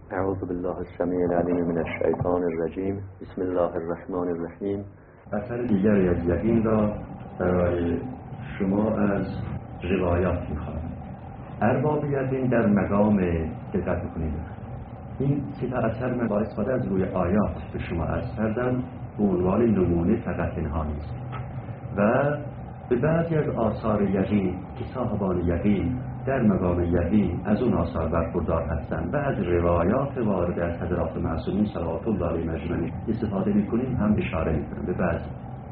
اعوذ بالله السمیع العلیم من الشیطان الرجیم. بسم الله الرحمن الرحیم. اثر دیگری از یقین را برای شما از روایات می‌خوام. ارباب یقین در مقام دقت کنید. این سه اثر من با استفاده از روی آیات به شما عرض کردم، به عنوان نمونه فقط اینها نیست و به بعضی از آثار یقین که صاحبان یقین در مقام یقین از اون آثار برخوردار هستند و از روایات وارد از حضرات معصومین صلوات الله علیهم اجمعین استفاده می‌کنیم هم اشاره می‌کنم به بعضی.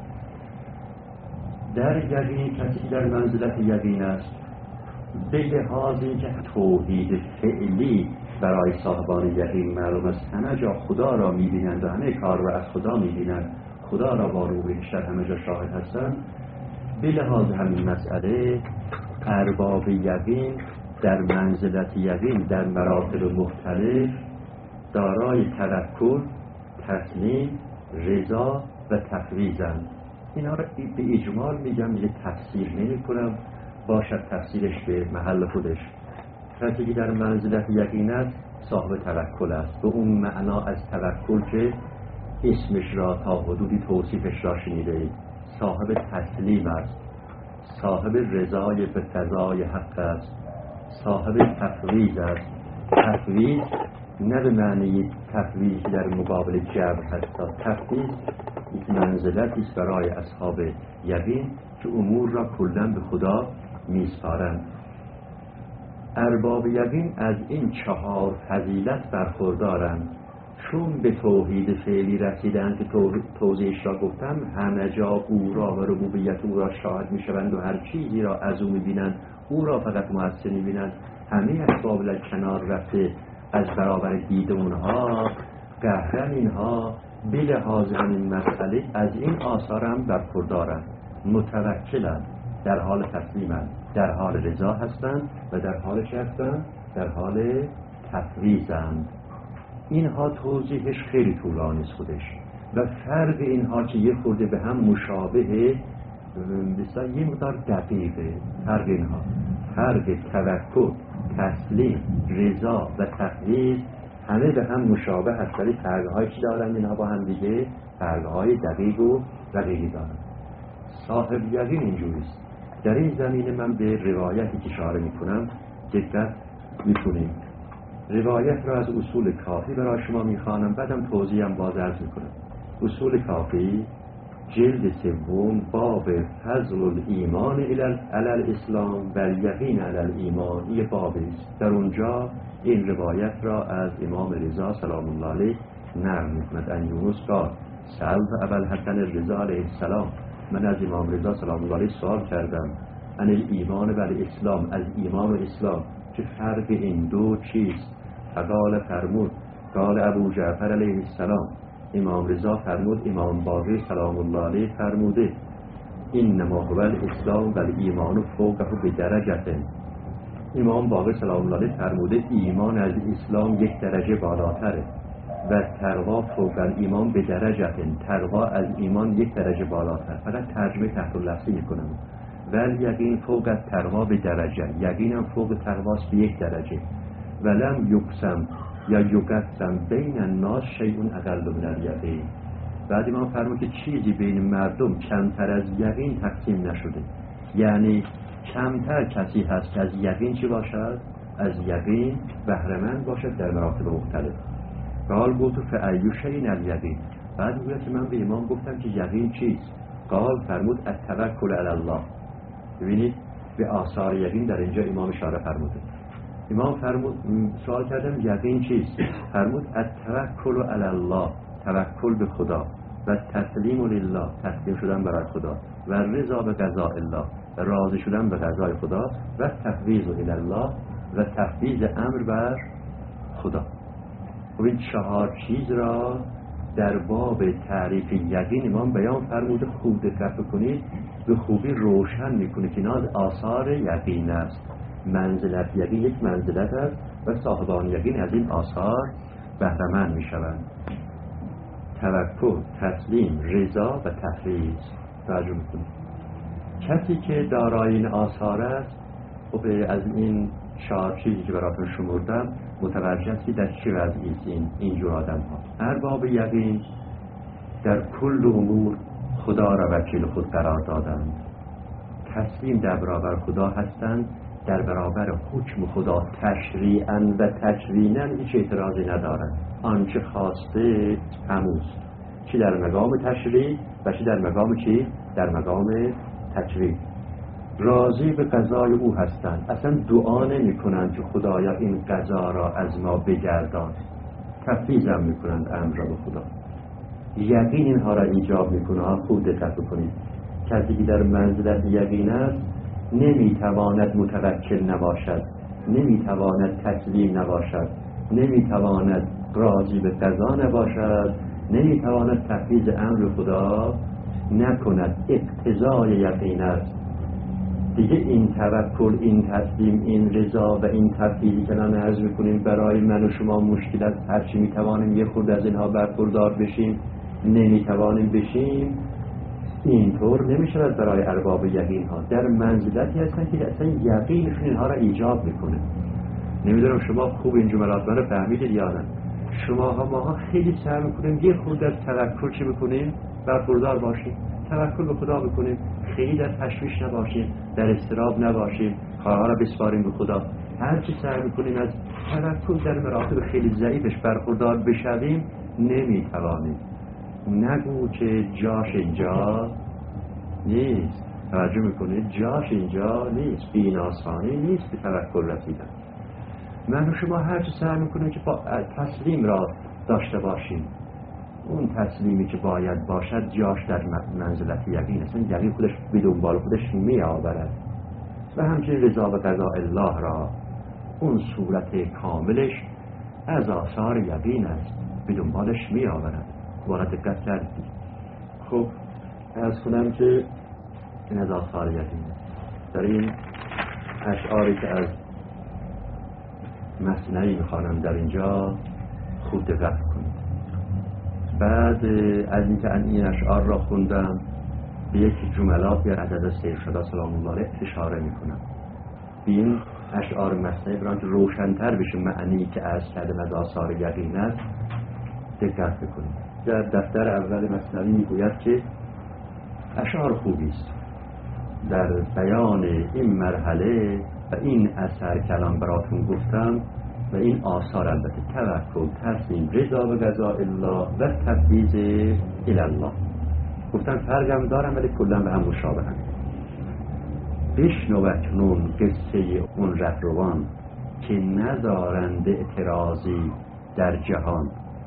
در یقین کسی که در منزلت یقین است به لحاظ اینکه توحید فعلی برای صاحبان یقین معلوم است، همه جا خدا را می‌بینند و همه کار را از خدا می‌بینند، خدا را با روح بیشتر همه جا شاهد هستند. به لحاظ همین مسئله ارباب یقین در منزلت یقین در مراتب مختلف دارای توکل، تسلیم، رضا و تفویضند. اینا را به اجمال میگم، یه تفسیر نمی کنم، باشد تفسیرش به محل خودش. کسی که در منزلت یقین است صاحب توکل است، به اون معنا از توکل که اسمش را تا حدودی توصیفش را شنیده اید. صاحب تسلیم است، صاحب رضای به قضای حق است، صاحب تفویض است. تفویض نه به معنی تفویض در مقابل جبر هست. تفویض یک منزلتی است برای اصحاب یقین که امور را کلاً به خدا میسپارند. ارباب یقین از این 4 فضیلت برخوردارند. چون به توحید فعلی رسیدند که توضیحش را گفتم، همه جا او را و ربوبیت او را شاهد میشوند و هر چیزی را از او میبینند، او را فقط مؤثر میبینند. همه اسباب در کنار رفته از برابر دید اونها، قهرن اینها به لحاظ همین مسئله از این آثار هم برخوردارند. متوکلند، در حال تسلیمند، در حال رضا هستند و در حال چه هستند؟ در حال تفویضند. اینها توضیحش خیلی طولانی است خودش و فرق اینها که یه خورده به هم مشابهه، بسیار یه مقدار دقیقه. فرق اینها، فرق توکل، تسلیم، رضا و تفویض همه به هم مشابه هست، ولی فرق‌هایی که دارن اینها با هم دیگه فرق‌های دقیق و دقیقی دارن. صاحب یقین اینجوریست. در این زمینه من به روایتی که اشاره میکنم دقت میکنیم. روایت را از اصول کافی برای شما میخوانم، بعدم توضیحم باز عرض میکنم. اصول کافی جلد 3 باب فضل الایمان علی الاسلام و الیقین علی الایمان، یه بابی است. در اونجا این روایت را از امام رضا سلام الله علیه نقل میکند. ان یونس قال سألت ابا الحسن رضا علیه السلام، من از امام رضا سلام الله علیه سوال کردم عن الایمان و الاسلام، از ایمان و اسلام که فرق این دو چیست؟ فقال فرمود قال ابو جعفر علیه السلام، امام رضا فرمود، امام باقر سلام الله علیه فرموده انما هو الاسلام و الایمان فوقه بدرجه. امام باقر سلام الله علیه فرموده ایمان از اسلام 1 درجه بالاتره و تقوا فوق الایمان بدرجه، تقوا از ایمان 1 درجه بالاتر. فقط ترجمه تحت لفظی میکنم. ول یقین فوق التقوا بدرجه، یقینم فوق تقواست به 1 درجه. ولم یقسم یا یقسم بین الناس شیء اقل من الیقین. بعد امام فرمود که چیزی بین مردم کمتر از یقین تقسیم نشده، یعنی کمتر کسی هست که از یقین چی باشد؟ از یقین بهره‌مند باشد در مراتب مختلف. قال گفت فأی شیء الیقین. بعد میگه که من به امام گفتم که یقین چیست؟ قال فرمود التوکل علی الله. ببینید به آثار یقین در اینجا امام اشاره فرموده. امام فرمود، سوال کردم یقین چیست؟ فرمود التوکل علی الله، توکل به خدا، و تسلیم لله، تسلیم شدن برای خدا، و رضا به قضاء الله، راضی شدن به قضای خدا، و تفویض الی الله، و تفویض امر بر خدا. و این 4 چیز را در باب تعریف یقین امام بیان فرموده. خوب دقت کنید، به خوبی روشن میکنه که اینا آثار یقین است. منزلت یقین یک منزلت است و صاحبان یقین از این آثار بهره‌مند میشوند. توکل، تسلیم، رضا و تفویض. توجه میکنید کسی که دارای این آثار است، خب از این 4 چیزی که براتون شمردم متوجه است که در چه وضعی است اینجور آدم ها. ارباب یقین در کل امور خدا را وکیل خود قرار دادند، تسلیم در برابر خدا هستند، در برابر حکم خدا تشریعاً و تکویناً هیچ اعتراضی ندارند. آنچه خواسته هموست، چی در مقام تشریع و چی در مقام چی؟ در مقام تکوین. راضی به قضای او هستند، اصلا دعا نمی کنند که خدایا این قضا را از ما بگردان، تفویض می کنند امر را به خدا. یقین اینها را ایجاب می کنه. خوب دقت بکنید، کسی که در منزلت یقین است نمیتواند متوکل نباشد، نمیتواند تسلیم نباشد، نمیتواند راضی به قضا نباشد، نمیتواند تفویض امر خدا نکند. اقتضای یقین است دیگه. این توکل، این تسلیم، این رضا و این تفویضی که الان عرض میکنیم برای من و شما مشکل است. هرچی میتوانیم یه خورده از اینها برخوردار بشیم نمیتوانیم بشیم، اینطور نمیشود برای ارباب یقین ها. در منزلتی هستن که اصلا یقینشون اینها را ایجاب میکنه. نمیدونم شما خوب این جملات رو فهمیدید یا نه. ماها خیلی سعی میکنیم یه خورده از توکل چی بکنیم؟ برخوردار باشیم، توکل به خدا بکنیم، خیلی در تشویش نباشیم، در اضطراب نباشیم، کارها را بسپاریم به خدا. هرچی سعی میکنیم از توکل در مراتب خیلی ضعیفش برخوردار بشویم نمیتوانیم. نگو که جاش اینجا نیست. توجه میکنید؟ جاش اینجا نیست، بی آسانی نیست به توکل رسیدن. من و شما هرچی سعی میکنیم که با تسلیم را داشته باشیم، اون تسلیمی که باید باشد جاش در منزلت یقین است. یقین خودش به دنبال خودش می آورد و همچنین رضا به قضاء الله را اون صورت کاملش از آثار یقین است، به دنبالش می آورد. واقعا دقت کردید؟ خب عرض کنم که این از آثار یقین است. در این اشعاری که از مثنوی میخوانم در اینجا خوب دقت کنید. بعد از اینکه این اشعار را خوندم به یک جملات یا عدد سید شدا سلام الله علیه اشاره میکنم. این اشعار مثنوی برای که روشن‌تر بشه معنی که از کردم از آثار یقین است دقت بکنید. در دفتر اول مثنوی میگوید که اشعار خوبی است در بیان این مرحله و این اثر که الان براتون گفتم و این آثار، البته توکل، تسلیم، رضا به قضاء الله و تفویض الی الله. گفتم فرقم دارم ولی کلا به هم مشابهن. بشنو اکنون قصه اون رهروان که ندارند اعتراضی در جهان.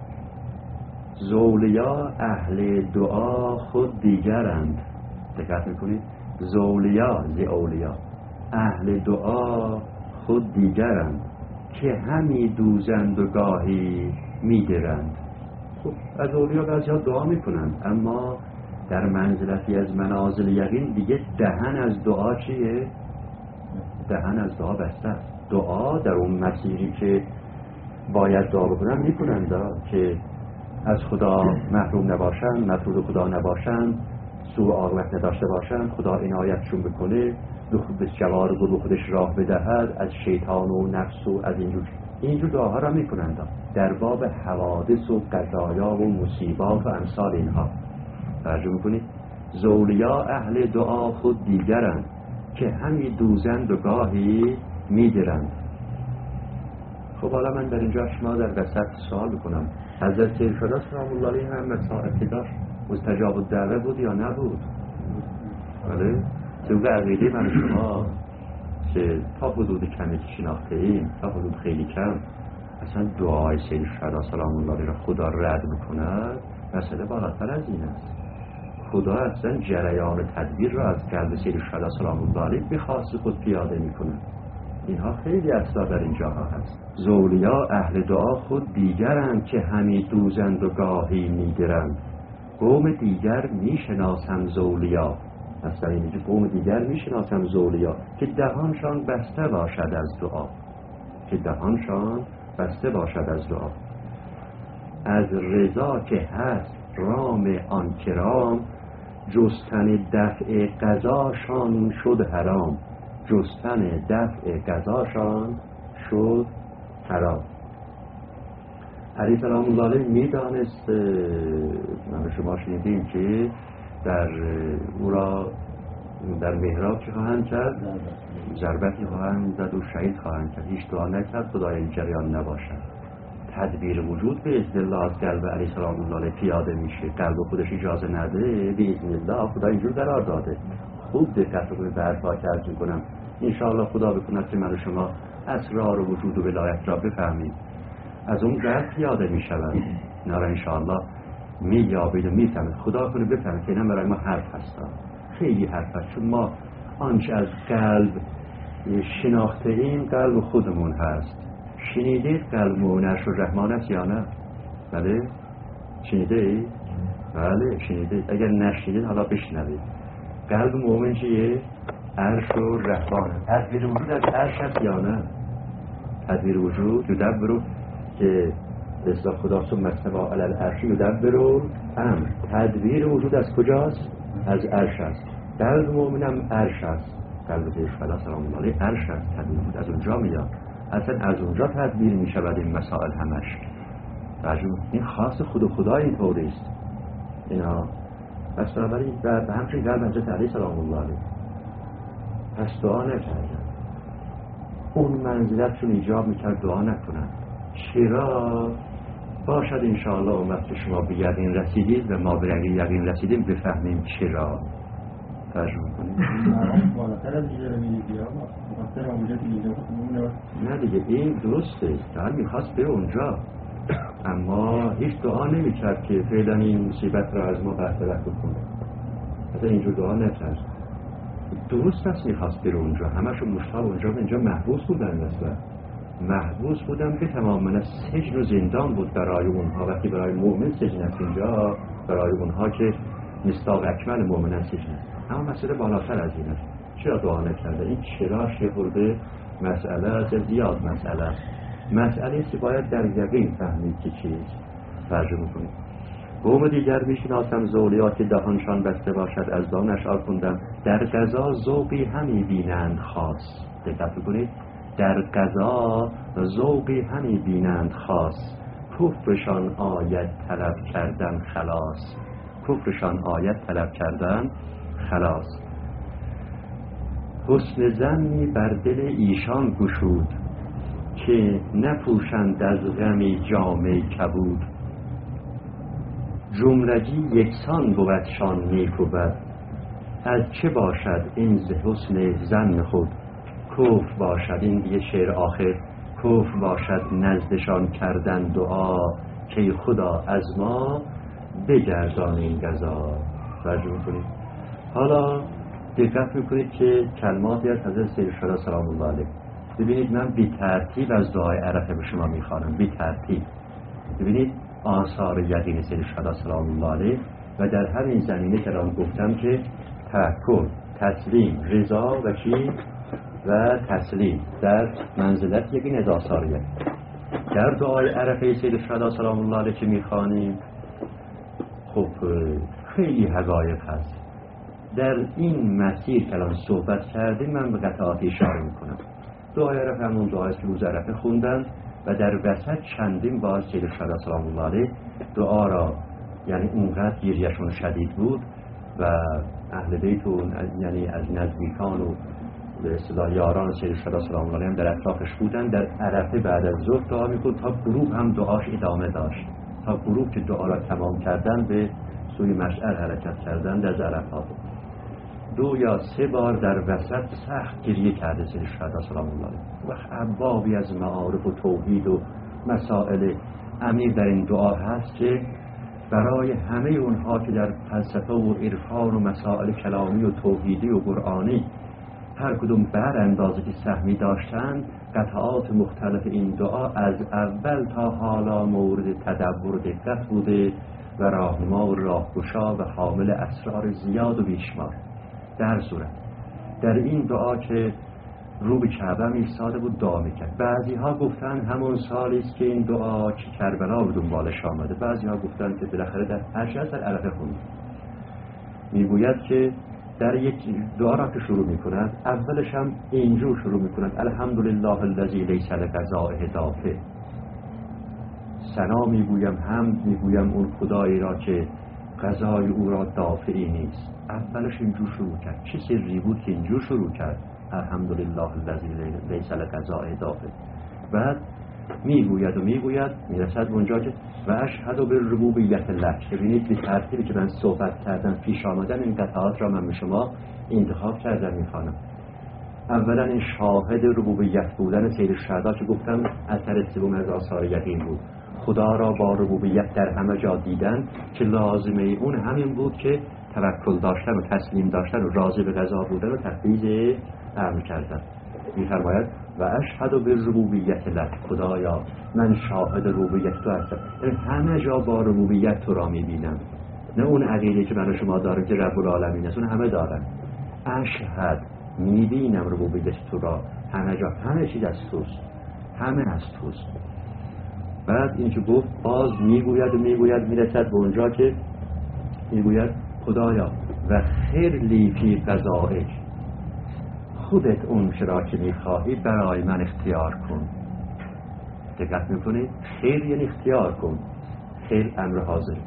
زولیا اهل دعا خود دیگرند. دقت میکنید؟ زولیا زی اولیا، اهل دعا خود دیگرند که همی دوزند و گاهی میدرند. خب از اولیا بعضی ها دعا میکنند اما در منزلتی از منازل یقین دیگه دهن از دعا چیه؟ دهن از دعا بسته است. دعا در اون مسیری که باید دعا بکنن میکنند که از خدا محروم نباشن، مطرود خدا نباشن، سوء عاقبت نداشته باشن، خدا عنایتشون بکنه، به جوار گل خودش راه بدهد، از شیطان و نفس و از اینجور دعاها را میکنند در باب حوادث و قضایا و مصیبات و امثال اینها. توجه میکنید؟ زولیا اهل دعا خود دیگرند که همی دوزند و گاهی میدرند. خب حالا من در اینجا شما در وسط سوال بکنم، حضرت سید شدا سلام الله علیه هم مسائل داشت مستجاب الدعوه بود یا نبود؟ بله؟ طبق عقیده من شما که تا حدود کمی که شناخته ایم، تا حدود خیلی کم، اصلا دعای سید شدا سلام الله علیه را خدا رد بکند مسئله بالاتر از این است. خدا اصلا جریان تدبیر را از قلب سید شدا سلام الله علیه به خاص خود پیاده میکند. اینها خیلی اصلا در اینجاها هست. زولیا اهل دعا خود دیگرند که همی دوزند و گاهی میدرند. قوم دیگر میشناسم زولیا، مثلا اینجا قوم دیگر میشناسم زولیا که دهانشان بسته باشد از دعا، که دهانشان بسته باشد از دعا. از رضا که هست رام آن کرام، جستن دفع قضاشان شد حرام. جستن دفع قضاشان شد حرام. علی سلام الله علیه میدانست، من شما شنیدیم که در او را در محراب چه خواهند کرد؟ ضربتی خواهند زد و شهید خواهند کرد. هیچ دعا نکرد خدای این جریان نباشد. تدبیر وجود به اذن الله از قلب علی سلام الله علیه پیاده میشه. قلب خودش اجازه نده، به اذن الله خدا اینجور قرار داده. خوب دقت رو به حرفا که عرض میکنم، انشاءالله خدا بکند که من و شما اسرار وجود و ولایت را بفهمیم. از اون قلب پیاده میشود، اینا را انشاءالله مییابید و میفهمید. خدا کنه بفهمید که اینا برای ما حرف هستن، خیلی حرف هست. چون ما آنچه از قلب شناخته ایم قلب خودمون هست. شنیدید قلب مؤمنش و رحمان است یا نه؟ بله شنیده اید؟ بله شنیدید. اگر نشنیدید حالا بشنوید. قلب مؤمن چیه؟ عرش و رحمان. تدبیر وجود از عرش هست یا نه؟ تدبیر وجود یدبر که اصلاح خدا ثم استوى علی العرش یدبر امر. تدبیر وجود از کجاست؟ از عرش است. قلب مؤمنم عرش است. قلب خدا سلام الله علیه عرش است. تدبیر وجود از اونجا میاد. اصلا از اونجا تدبیر میشود این مسائل همش. این خاص خود و خدا این طوری است. اینا پس بنابراین به همچنین قلب حضرت علی سلام الله علیه پس دعا نکردن. اون منزلتشون ایجاب میکرد دعا نکنن. چرا؟ باشد انشاءالله اومد که شما به یقین رسیدید و ما به یقین رسیدیم بفهمیم چرا. ترجمه کنیم. نه دیگه این درسته، در میخواست به اونجا، اما هیچ دعا نمیکرد که فعلا این مصیبت را از ما برطرف بکنه. حتی اینجور دعا نکرد. درست است میخواست بره اونجا، همشون مشتاق اونجا محبوس بودن. مثلا محبوس بودن به تمام سجن و زندان بود برای اونها. وقتی برای مؤمن سجن است اینجا، برای اونها که مصداق اکمل مؤمنان سجن است. اما مسئله بالاتر از این است. چرا دعا نکرده؟ این چرا شهرده مسئله است، زیاد مسئله است. مسئله است که باید در یقین فهمید که چیست. ترجمه کنید. قوم دیگر میشناسم زولیات دهانشان بسته باشد از دان اشعار خوندم. در قضا ذوقی همی بینند خاص. دقت کنید. در قضا ذوقی همی بینند خاص. کفرشان آید طلب کردن خلاص. کفرشان آید طلب کردن خلاص. حسن ظنی بر دل ایشان گشود که نپوشند از غمی جامه کبود. جملگی یکسان بودشان نیک و بد. از چه باشد این ز حسن ظن خود. کفر باشد، این دیگه شعر آخر، کفر باشد نزدشان کردن دعا که خدا از ما بگردان این قضا. ترجمه کنید. حالا دقت میکنید که کلماتی از حضرت سید الشهدا سلام الله علیه. ببینید من بی ترتیب از دعای عرفه به شما میخوانم، بی ترتیب. ببینید آثار یقین سید الشهدا سلام الله علیه و در همین زمینه که الان گفتم که توکل، تسلیم، رضا و چی و تسلیم در منزلت یقین از آثار یقین. در دعای عرفه سید الشهدا سلام الله علیه که میخوانیم خب خیلی حقایق هست. در این مسیر که الان صحبت کردیم من به قطعاتی اشاره میکنم. دعای عرفه همون دعایی که روز عرفه خوندن و در وسط چندین بار سید الشهدا سلام الله علیه دعا را، یعنی اونقدر گریه‌شون شدید بود و اهل بیت و یعنی از نزدیکان و به اصطلاح یاران سید الشهدا سلام الله علیه هم در اطرافش بودن. در عرفه بعد از ظهر دعا میکرد تا غروب هم دعاش ادامه داشت، تا غروب که دعا را تمام کردن به سوی مشعر حرکت کردن در عرفات. 2 یا 3 بار در وسط سخت گریه کرده سید الشهدا سلام الله علیه. و ابوابی از معارف و توحید و مسائل عمیق در این دعا هست که برای همه اونها که در فلسفه و عرفان و مسائل کلامی و توحیدی و قرآنی هر کدوم بر اندازه که سهمی داشتند، قطعات مختلف این دعا از اول تا حالا مورد تدبر و دقت بوده و راهنما و راهگشا و حامل اسرار زیاد و بیشمار. در صورت در این دعا که رو به کعبه ایستاده بود دعا میکرد. بعضی ها گفتن همون سالی است که این دعا که کربلا به دنبالش آمده. بعضی ها گفتن که بالاخره در هرچند در عرفه خوند. میگوید که در یک دعا را که شروع میکند اولش هم اینجور شروع میکند: الحمدلله الذی لیس لقضائه دافع. ثنا میگویم، حمد میگویم اون خدایی را که قضای او را دافعی نیست. اولش اینجور شروع کرد. چه سری بود که اینجور شروع کرد؟ الحمدلله الذی لیس لقضاء دافع. بعد میگوید و میگوید، میرسد اونجا که و اشهد بالربوبیت الله. ببینید به ترتیبی که من صحبت کردم پیش آمدن این قطعات را من به شما انتخاب کردم میخوانم. اولا این شاهد ربوبیت بودن سید الشهدا که گفتم اثر سوم از آثار یقین بود. خدا را با ربوبیت در همه جا دیدن که لازمه اون همین بود که توکل داشتن و تسلیم داشتن و راضی به قضا بودن و تفویض امر کردن. می‌فرماید و اشهد بالربوبیت لک، خدایا من شاهد ربوبیت تو هستم. همه جا با ربوبیت تو را می‌بینم، نه اون عقیده که من و شما داریم که رب العالمین است، اون همه دارن. اشهد، می‌بینم ربوبیت تو را، همه جا، همه چیز از توست، همه از توست. بعد این که گفت باز میگوید و میگوید، میرسد به اونجا که میگوید خدایا و خیرلی فی قضائک، خودت اون چرا که میخواهی برای من اختیار کن. دقت میکنید؟ خیر یعنی اختیار کن، خیر امر حاضر.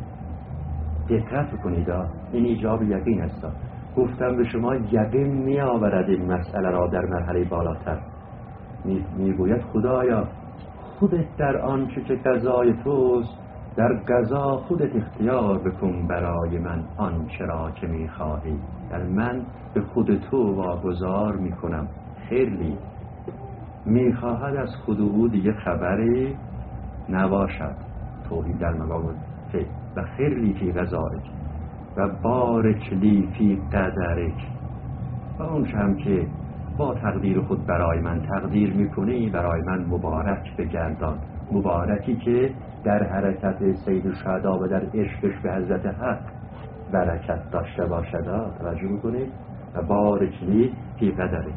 دقت کنید، این ایجاب یقین است. گفتم به شما یقین میآورد این مسئله را در مرحله بالاتر. میگوید خدایا خودت در آنچه که قضای توست، در قضا خودت اختیار بکن برای من آنچه را که میخواهی. یعنی من به خود تو واگذار میکنم. خیلی میخواهد از خود او دیگه خبری نباشد. توحید در مقام فعل. و خیلی فی قضایک و بارک لی فی قدرک، و اون هم که با تقدیر خود برای من تقدیر میکنی برای من مبارک بگردان. مبارکی که در حرکت سید الشهدا و در عشقش به حضرت حق برکت داشته باشد. توجه میکنید؟ و بارک لی فی قدرک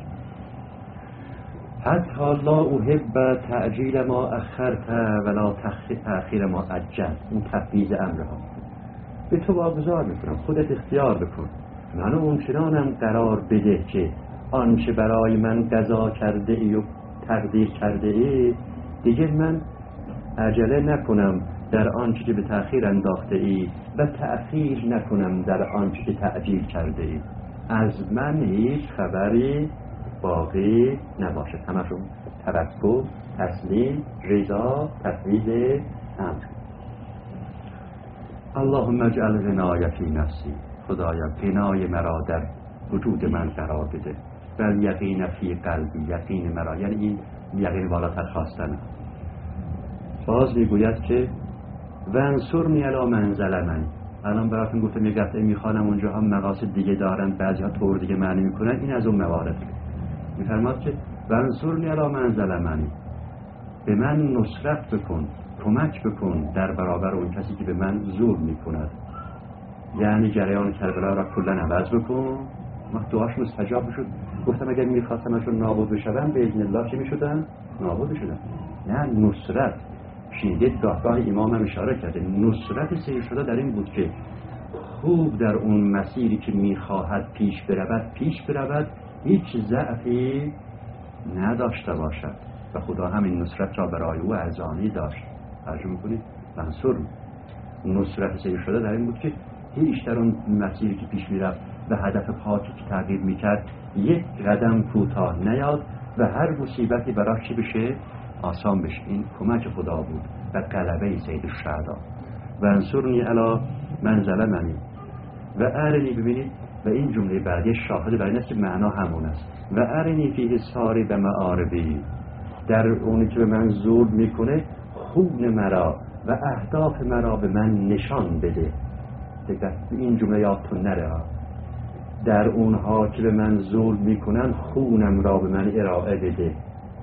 حتی لا احب تعجیل ما اخرت ولا تأخیر ما عجل. این تفویض امرها به تو واگذار میکنم، خودت اختیار بکن. منو اونچنانم قرار بده که آنچه برای من قضا کرده ای و تقدیر کرده ای دیگه من عجله نکنم در آنچه که به تأخیر انداخته ای و تأخیر نکنم در آنچه که تعجیل کرده ای. از من هیچ خبری باقی نباشه. همشون توکل، تسلیم، رضا، تفویض امر. اللهم اجعل عنایتی نفسی، خدایا غنای مرا در وجود من قرار بده. و یقین فی قلبی، یقین مرا، یعنی این یقین بالاتر خواستن. باز میگوید که وانصرنی علی من ظلمنی. الان براتون گفتم یک قطعه میخوانم، اونجا هم مقاصد دیگه دارن، بعضی ها طور دیگه معنی میکنن. این از اون موارد میفرماد که وانصرنی علی من ظلمنی، به من نصرت بکن، کمک بکن در برابر اون کسی که به من ظلم میکند. یعنی جریان کربلا را کلا عوض بکن. ما دعاش مستجاب شد. گفتم اگر میخواستمشون نابود بشدن به اذن الله چی میشدن؟ نابود شدن. نه نصرت. شیدید گاه امام هم اشاره کرده نصرت سیر شده در این بود که خوب در اون مسیری که میخواهد پیش برود، هیچ ضعفی نداشته باشد. و خدا همین نصرت را برای او ارزانی داشت. ترجمه کنید منصور. نصرت سیر شده در این بود که هیچ در اون مسیری که پیش میرفت و هدف پاکی که تغییر میکرد یک قدم کوتاه نیاد و هر مصیبتی براش چی بشه؟ آسان بشه. این کمک خدا بود و غلبه سید الشهدا. و انصرنی علی من ظلمنی و ارنی. ببینید و این جمله بعدی شاهد بر این است که معنا همون است. و ارنی فی حصاری و معاربی، در اونی که به من ظلم میکنه خون مرا و اهداف مرا به من نشان بده. این جمله یادتون نره. در اونها که به من ظلم میکنن خونم را به من ارائه بده.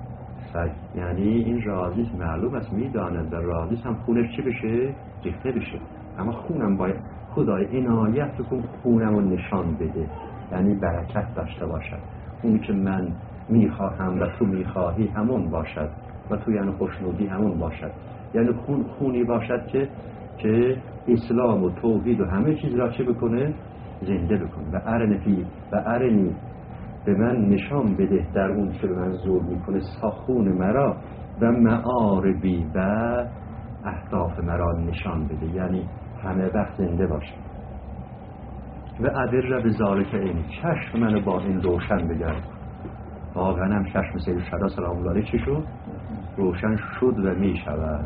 یعنی این راضیست، معلوم است، میداند در راضیست هم خونش چی بشه؟ ریخته بشه. اما خونم باید خدای عنایت بکن خونم رو نشان بده، یعنی برکت داشته باشد. اونی که من میخواهم و تو میخواهی همون باشد و تو یعنی خوشنودی همون باشد. یعنی خونی باشد که اسلام و توحید و همه چیز را چه بکنه؟ زنده بکنه. و ارنی به من نشان بده در اون که به من ظلم میکنه ساخون مرا و معاربی و اهداف مرا نشان بده، یعنی همه وقت زنده باشه. و ادر به ذالک عینی، چشم منو با این روشن بگرد. واقعا هم چشم سید الشهدا سلام الله علیه چی شد؟ روشن شد و می شود.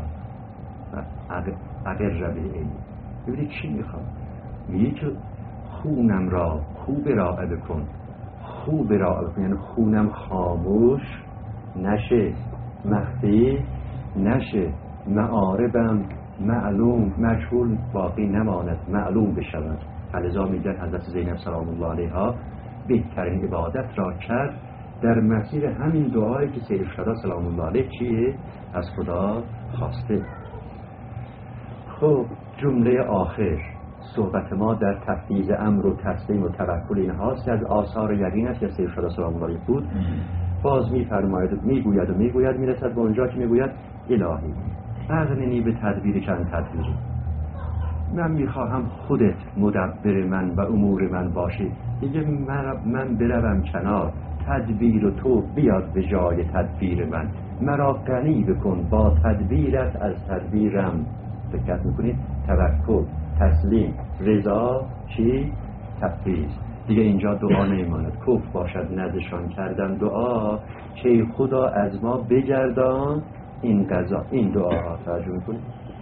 ادر به عینی. ببینید چی میخواد؟ میگه که خونم را خوب ارائه بکن، خوب ارائه بکن، یعنی خونم خاموش نشه، مخفی نشه، معاربم معلوم مجهول باقی نماند، معلوم بشود. فلذا میگن حضرت زینب سلام الله علیها بهترین عبادت را کرد در مسیر همین دعایی که سید الشهدا سلام الله علیه چیه؟ از خدا خواسته. خب جمله آخر صحبت ما در تفویض امر و تسلیم و توکل این هاست، از آثار یقین است که سید الشهدا سلام الله علیه بود. باز میفرماید و میگوید میرسد به اونجا که میگوید الهی اغننی به تدبیر چند تدبیری، من میخواهم خودت مدبر من و امور من باشی دیگه، من بروم کنار، تدبیر تو بیاد به جای تدبیر من، مرا غنی بکن با تدبیرت از تدبیرم. دقت میکنید؟ توکل، تسلیم، رضا، چی؟ تفویض. دیگه اینجا دعا نمیماند، کفر باشد نزدشان کردن دعا که خدا از ما بگردان این قضا، این دعا. توجه میکنید؟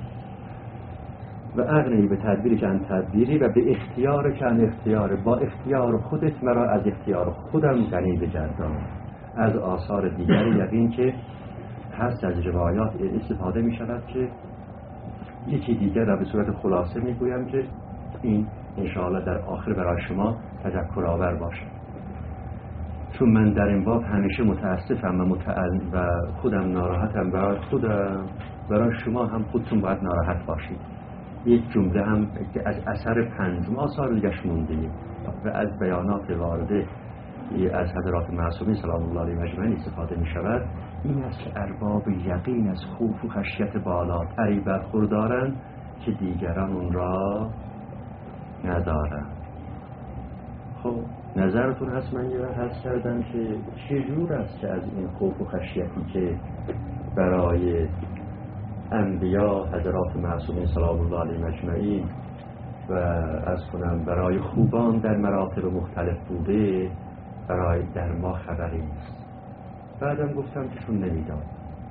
و اغنی به تدبیر چند تدبیری و به اختیار چند اختیار، با اختیار خودت مرا از اختیار خودم غنی بگردان. از آثار دیگر یقین که هست از روایات استفاده می شود که یکی دیگر را به صورت خلاصه می گویم که این انشاءالله در آخر برای شما تذکر آور باشد، چون من در این باب همیشه متاسفم و خودم ناراحتم، برای خودم برای شما هم خودتون باید ناراحت باشید. یک جمله هم که از اثر پنجم آثار دیگرش مونده و از بیانات وارده از حضرات معصومین سلام الله علیهم اجمعین استفاده می شود، این است که ارباب یقین از خوف و خشیت بالاتری برخوردارند که دیگران اون را ندارند. خب نظرتون هست؟ من یه حس کردم که چجور است که از این خوف و خشیتی که برای انبیا حضرات معصومین سلام الله علیهم اجمعین و از کنم برای خوبان در مراتب مختلف بوده، برای در ما خبری نیست. بعدم گفتم که چون نمیدان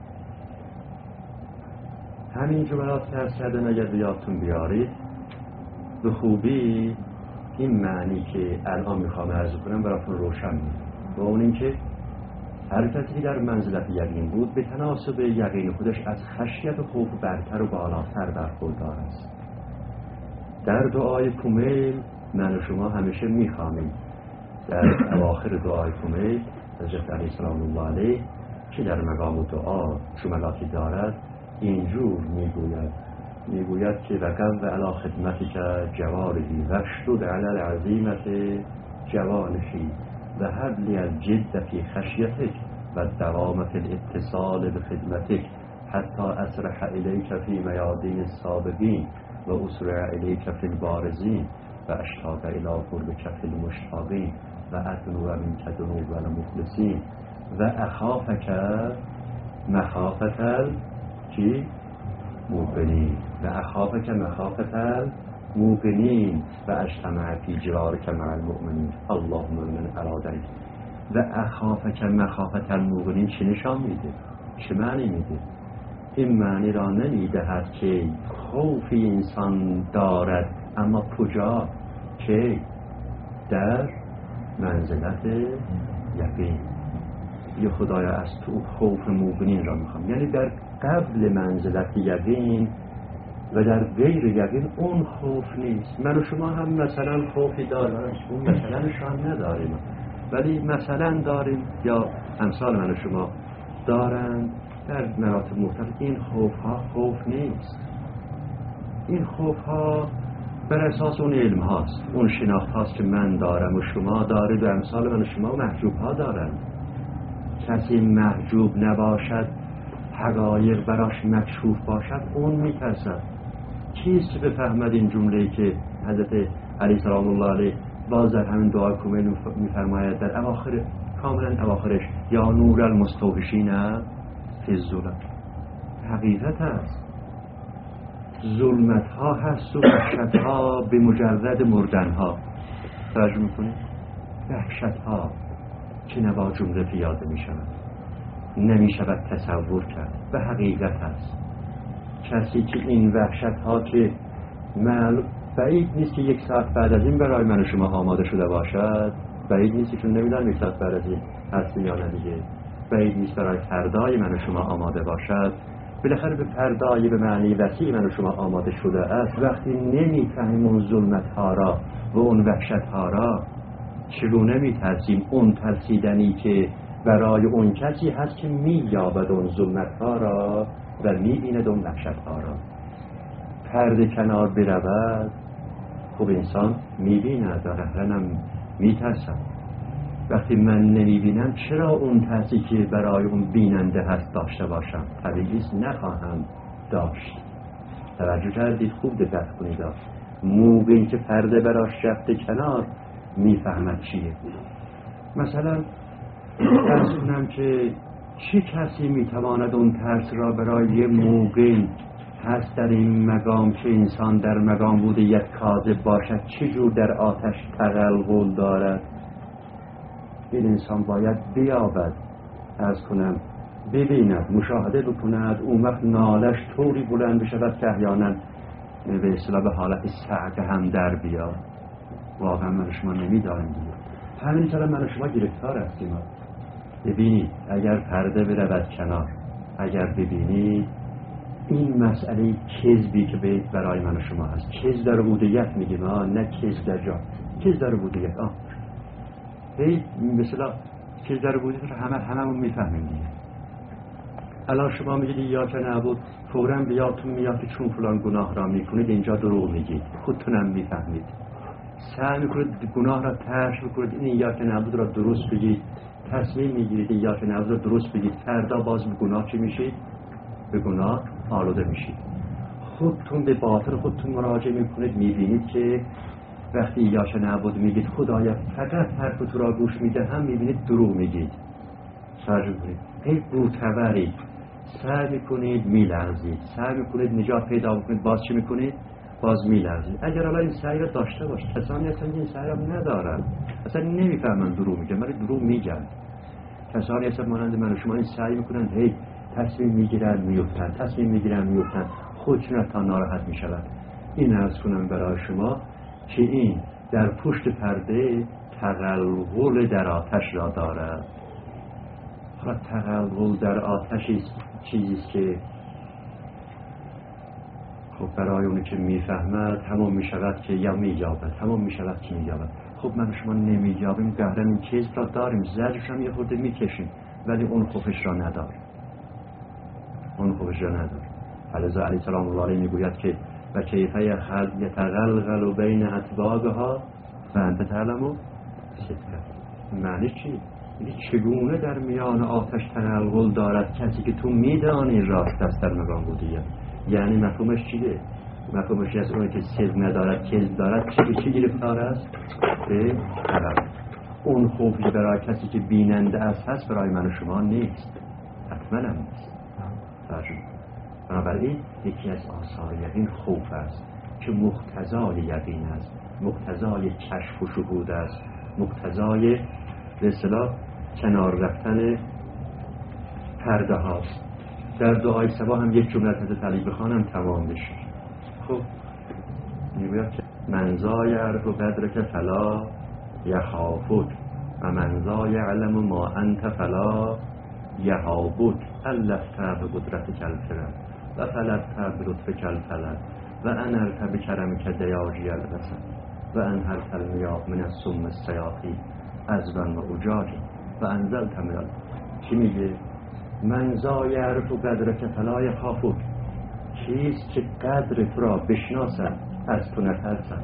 همین جملات که عرض کردن اگر بیاتون بیارید به خوبی این معنی که الان میخوام عرض کنم براتون روشن میشه، و اون این که هر کسی که در منزلت یقین بود به تناسب یقین خودش از خشیت و خوف برتر و بالاتر برخوردار است. در دعای کمیل من و شما همیشه میخوامیم در اواخر دعای کمیل حضرت علی سلام الله علیه که در مقام دعا جملاتی دارد اینجور میگوید که وقف علی خدمتک جوارحی واشدد علی العزیمت جوانحی و حبلی الجد فی خشیتک و دوام فی الاتصال بخدمتک حتی اسرح الیک فی میادین السابقین و اسرع الیک فی البارزین و اشتاق الی قربک فی المشتاقین و ادنو منک دنوب المخلصین و اخافک مخافت الموقنین و اخافک مخافت الموقنین و اجتمع فی جوارک مع المؤمنین اللهم من ارادنی. و اخافک مخافت الموقنین چه نشان میده؟ چه معنی میده؟ این معنی را نمیدهد که خوفی انسان دارد، اما کجا؟ که در منزلت یقین. یه خدایا از تو خوف موقنین را میخوام، یعنی در قبل منزلت یقین و در غیر یقین اون خوف نیست. من و شما هم مثلا خوفی داریم، اون مثلا شان نداریم ولی مثلا داریم، یا امثال من و شما دارن در مراتب مختلف. این خوف ها خوف نیست، این خوف ها بر اساس اون علم هاست، اون شناخت هاست که من دارم و شما دارید و امثال من و شما محجوب ها دارن. کسی محجوب نباشد، حقایق براش مکشوف باشد، اون میترسد. چیست که بفهمد این جمله‌ای که حضرت علی سلام الله علیه باز در همین دعای کمیل میفرماید در اواخر، کاملا اواخرش، یا نور المستوحشین فی الظلم. حقیقت است ظلمت ها هست و وحشت ها به مجرد مردن ها. توجه میکنید؟ وحشت ها که نوا جمله پیاده می شود، نمی شود تصور کرد و حقیقت هست. کسی که این وحشت ها که بعید نیست که 1 ساعت بعد از این برای من و شما آماده شده باشد، بعید نیست، چون نمیدونم 1 ساعت بعد از این هست یا نه دیگه، بعید نیست برای فردای من و شما آماده باشد. بالاخره به فردای به معنی وسیع من و شما آماده شده است. وقتی نمیفهمیم اون ظلمت ها را و اون وحشت ها را، چگونه میترسیم اون ترسیدنی که برای اون کسی هست که مییابد اون ظلمت ها را و میبیند اون وحشت ها را. پرده کنار برود، خب انسان میبیند و قهرنم میترسم. وقتی من نمیبینم چرا اون ترسی که برای اون بیننده هست داشته باشم؟ طبیعیست نخواهم داشت. توجه کردید؟ خوب دقت کنید. موقعی که پرده براش رفته کنار میفهمد چیه. مثلا فرض کنم که چه کسی میتواند اون ترس را برای یه موقعی هست در این مقام که انسان در مقام بودیت کاذب باشد چجور در آتش تغلغل دارد؟ این انسان باید بیابد، عرض کنم ببیند، مشاهده بکند. اون وقت نالش طوری بلند بشود که احیانا به اصطلاح به حالت صعق هم در بیاد. واقعا من شما نمیدانیم دیگه. همینطور من شما گرفتار هستیم. ببینید اگر پرده برود کنار، اگر ببینید این مسئله کذبی که برای من و شما هست، کذب در عبودیت میگیم، نه کذب در جا، کذب در عبودیت. مثلا کذب در عبودیت رو هممون میفهمیم دیگه. الان شما میگید یا که نعبد، فوراً بیاتون میاد که چون فلان گناه را میکنید اینجا دروغ میگید، خودتونم میفهمید، سعی میکنید گناه را ترش بکنید، این یا که نعبد را درست بگید، تصمیم میگیرید یا که نعبد را درست بگید، فردا باز به گناه چی میشید؟ به گناه آلوده میشید. خودتون به باطن خودتون مراجعه میکنید، میبینید که وقتی یا که نعبد میگید خدایا فقط حرف تو را گوش میده، هم میبینید دروغ میگید. سعی کنید هی بوتورید، سعی میکنید میلرزید، سعی میکنید نجات پیدا بکنید، باز چی میکنید؟ باز میلرزید. اگر الان این سعی را داشته باش، کسانی هستن که این سعی را ندارن، اصلا نمیفهمن دروغ میگن، ولی دروغ میگن. کسانی هستن مانند من و شما این سعی میکنن، هی تصمیم میگیرن میفتن، تصمیم میگیرن میفتن، خودشون تا ناراحت میشود. این عرض کنم برای شما که این در پشت پرده تغلغل در آتش را دارد. حالا تغلغل در آتش چیزیست که خب برای اونی که میفهمد همون میشود که یا میجابد، همون میشود که میجابد. خب من شما نمیجابیم، قهرن این کذب را داریم، زجرش هم یه خورده میکشیم، ولی اون خوفش را نداریم، اون خوفش را نداریم. علیه علیه سلام الله علیه میگوید که و کیفه یتغلغل بین اطباقها و انت تعلمو صدقه. معنی چی؟ یعنی چگونه در میان آتش تغلغل دارد کسی که تو میدانی راست است در مقام بودیت. یعنی مفهومش چیه؟ مفهومش از اونی که صدق ندارد، کذب دارد، چی گرفتار است؟ به طرف. اون خوفی برای کسی که بیننده است هست، برای من و شما نیست، حتما هم نیست. بنابراین یکی از آثار یقین خوف است که مقتضای یقین است، مقتضای کشف و شهود است، مقتضای به اصطلاح کنار رفتن پرده هاست. در دعای صباح هم یک جمله حضرت علی بخوانم تمام بشه. خب میگوید که من ذا یعرف قدرک فلا یخافک و من ذا یعلم ما انت فلا یهابک الفت به قدرتک الفرد و فلت به لطفک الفلد و انرت به کرمک دیاجی الرسد و انهرت المیاه من السم السیاطین عذبا و اجاجی و انزلت من. چی میگه؟ من ذا یعرف قدرک فلا یخافک، چیست که قدر تو را بشناسد از تو نترسد.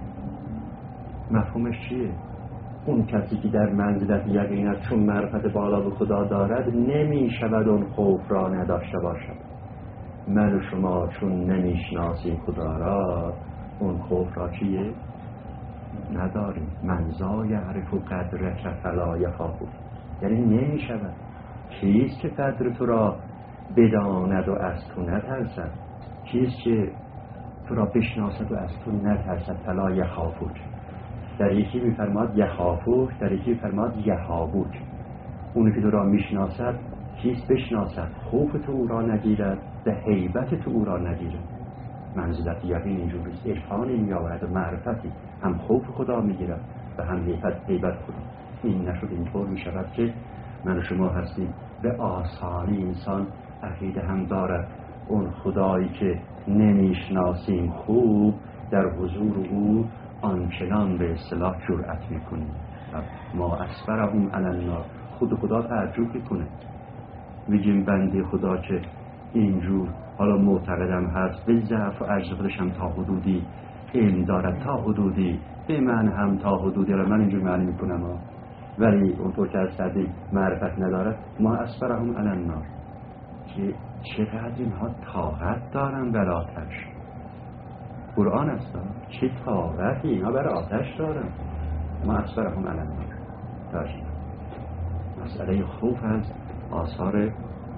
مفهومش چیه؟ اون کسی که در منزلت یقین است، چون معرفت بالا به خدا دارد، نمی شود اون خوف را نداشته باشد. من و شما چون نمیشناسیم خدا را، اون خوف را چیه؟ نداریم. من ذا یعرف قدرک فلا یخافک، یعنی نمی شود. کیست که قدر تو را بداند و از تو نترسد؟ کیست که تو را بشناسد و از تو نترسد. فلا یخافوک. در یکی میفرماد یخافوک، در یکی میفرماد یهابوک. اونی که تو را میشناسد چیست؟ بشناسد، خوف تو او را نگیرد و هیبت تو او را نگیرد. منزلت یقین اینجوریست، عرفانی میآورد و معرفتی، هم خوف خدا میگیرد و هم هیبت خدا. این نشد اینطور میشود که من و شما هستیم به آسانی انسان عقیده هم دارد اون خدایی که نمیشناسیم خوب در حضور او آنچنان به اصطلاح جرأت میکنیم. ما اسبرهم علی النار، خود خدا تعجب میکنه. میگیم بنده خدا که اینجور حالا معتقدم هست، به ضعف و عجز خودش هم تا حدودی علم دارد، تا حدودی به من هم تا حدودی، من اینجور معنی میکنم ولی اونطور که از کردیم معرفت ندارد. ما اسبرهم علی النار، که چقدر اینها طاقت دارن بر آتش. قرآن است، چه طاقتی اینها بر آتش دارن. ما اسبرهم علی النار داشت. مسئله خوف از آثار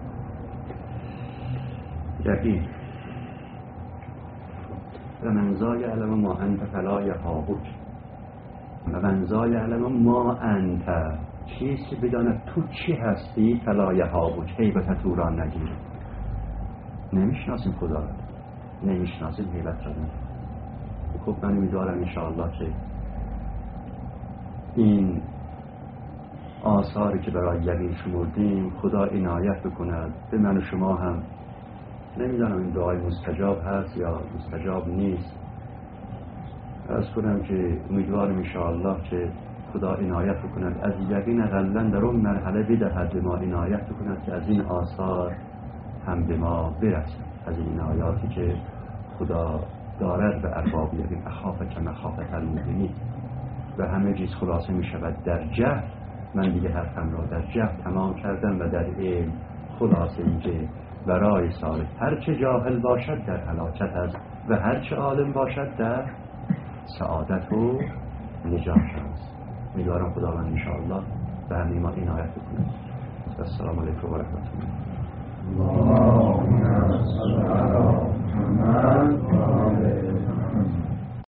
یقین. و من ذا یعلم ما انت فلا یخافوک، و من ذا یعلم ما انت، چیزی بداند تو چی هستی، فلا یخافوک، هیبت تو را نگیره. نمیشناسیم خدا را، نمیشناسیم هیبت را. خب من امیدوارم انشاءالله که این آثاری که برای یقین شمردیم خدا عنایت بکند به من و شما هم. نمیدانم این دعای مستجاب هست یا مستجاب نیست. از کنم که امیدوارم انشاءالله که خدا عنایت بکند از یقین اقلا در اون مرحله بدهد به ما عنایت بکند که از این آثار هم به ما برسد، از این عنایاتی که خدا دارد به ارباب یقین. اخافک مخافت المؤمنین. و همه چیز خلاصه می شود در جهل. من دیگه حرفم را در جهل تمام کردم و در علم خلاصه این که برای صالح هرچه جاهل باشد در هلاکت است و هرچه عالم باشد در سعادت و نجات است. امیدوارم خداوند انشاءالله به همه ما عنایت بکنه. السلام علیکم و رحمت الله.